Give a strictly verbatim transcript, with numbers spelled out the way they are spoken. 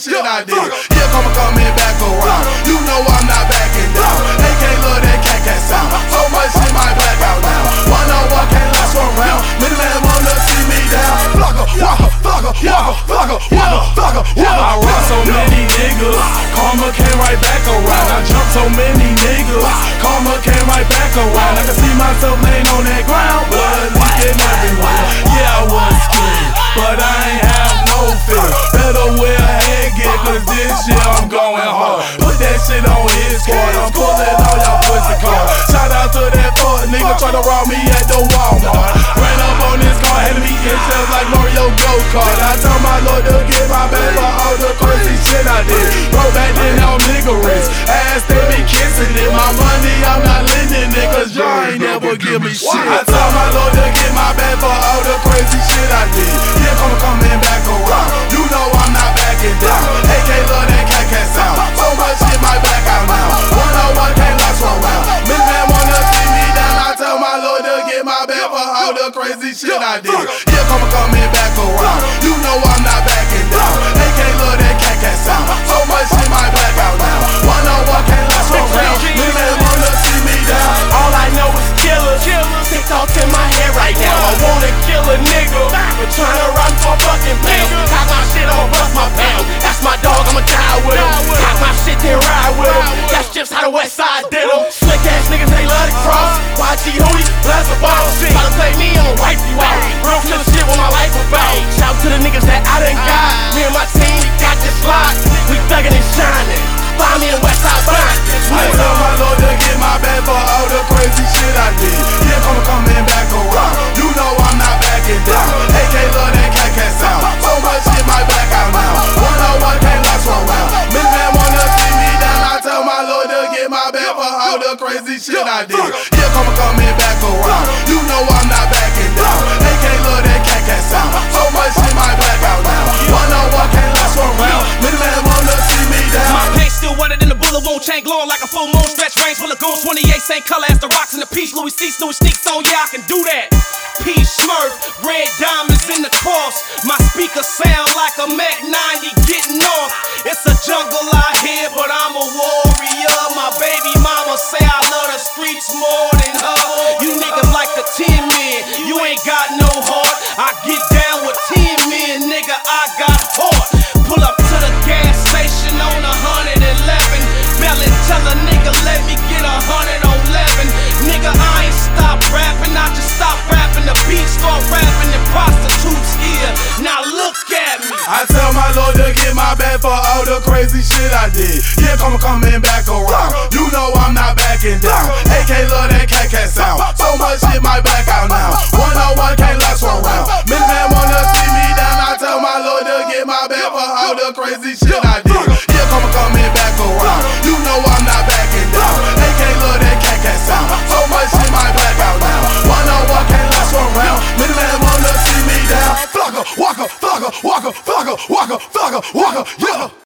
shit I did. Yeah, come coming back around. You know I'm not backing down. A K love that cat cat sound. So much shit might black out now. One on one can't last one round. Many man wanna see me down. Flugger, walker, flugger, walker, flugger, walker, flugger, walker. I rock so many niggas, karma came right back around. I jumped so many niggas, karma came right back around. I can see myself laying on that ground, blood leaking everywhere. Yeah, I was scared, but I ain't have no fear. Better wear a headgear, cause this year I'm going hard. Put that shit on his card, I'm pulling all y'all pussy cars. Shout out to that fuck nigga try to rob me at the Walmart. Ran up on this car, had me in shells like Mario Go-Kart. I told my Lord to get my back for all the crazy shit I did. Bro, back then I'm niggerous, ass they be kissing it. My money I'm not lending it, cause y'all ain't never give me shit. I told my Lord to get my back for all the crazy shit I did. Yeah, come coming back around. You know I'm not backing down. A K love that cat cat sound. So much shit might back out now. One on one can't last one round. Miss man wanna see me down. I tell my Lord to get my back for all the crazy shit I did. Yeah, come coming back around. You know I'm not backing down. A K love that cat cat sound. So much shit might back out now. One on one can't last one round. Miss man wanna see me down. All I know is killers. Sick thoughts in my head right now. I wanna kill a nigga, but tryna run for a fucking pound. Got my shit, I'ma bust my pound. That's my dog, I'ma die with him. Got my shit, then ride with him. That's just how the West Side did him. Slick ass niggas, they love to cross. Y G Hootie, bless the ball. Try to play me, I'ma wipe you out. Real killer shit what my life about. Shout to the niggas that I done got. Me and my team, we got this lock. We thuggin' and shining. Find me in West Side Blind. I tell my Lord to get my back for all the crazy shit I did. Yeah, come coming back around. You know I'm not backing down. A K love that cat cat sound. So much shit might back out now. One on one can't last one round. Miss man wanna see me down. I tell my Lord to get my back for all the crazy shit I did. Yeah, come coming back around. You know I'm not backing down. A K love that cat cat sound. So much shit might back out now. One on one can't last one round. Miss man wanna see me down. My paint still wetter than the bullet wound chain, glowing like a full moon. Stretch range full of goons, twenty-eight same color as the rocks in the peach. Louis C. Louis sneaks on, yeah, I can do that. Peach Smurf, red diamonds in the cross. My speaker sound like a Mac ninety getting off. It's a jungle out here, but I'm a warrior. My baby mama say I love the streets more than her. You niggas like the ten men, you ain't got no heart. I get down with ten men, nigga, I got heart. Pull up to the gas station on one hundred eleven. Bell it, tell a nigga let me get one hundred eleven. Nigga, I ain't stop rapping, I just stop rapping. The beat start rapping and prostitutes here. Now look at me. I tell my Lord to get my back for all the crazy shit I did. Yeah, come coming back around.